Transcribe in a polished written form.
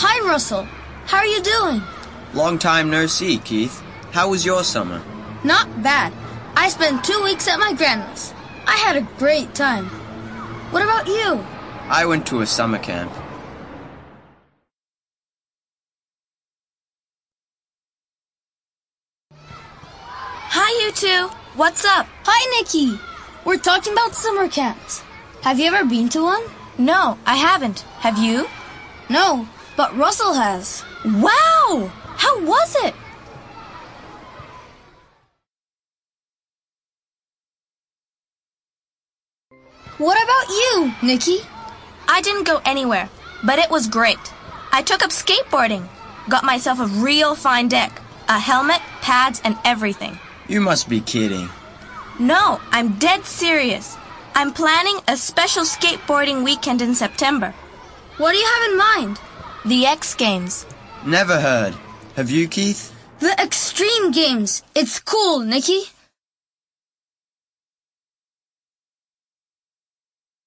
Hi, Russell. How are you doing? Long time no see, Keith. How was your summer? Not bad. I spent 2 weeks at my grandma's. I had a great time. What about you? I went to a summer camp. Hi, you two. What's up? Hi, Nikki. We're talking about summer camps. Have you ever been to one? No, I haven't. Have you? No, but Russell has. Wow! How was it? What about you, Nikki? I didn't go anywhere, but it was great. I took up skateboarding. Got myself a real fine deck. A helmet, pads, and everything. You must be kidding. No, I'm dead serious. I'm planning a special skateboarding weekend in September. What do you have in mind? The X Games. Never heard. Have you, Keith? The Extreme Games. It's cool, Nikki.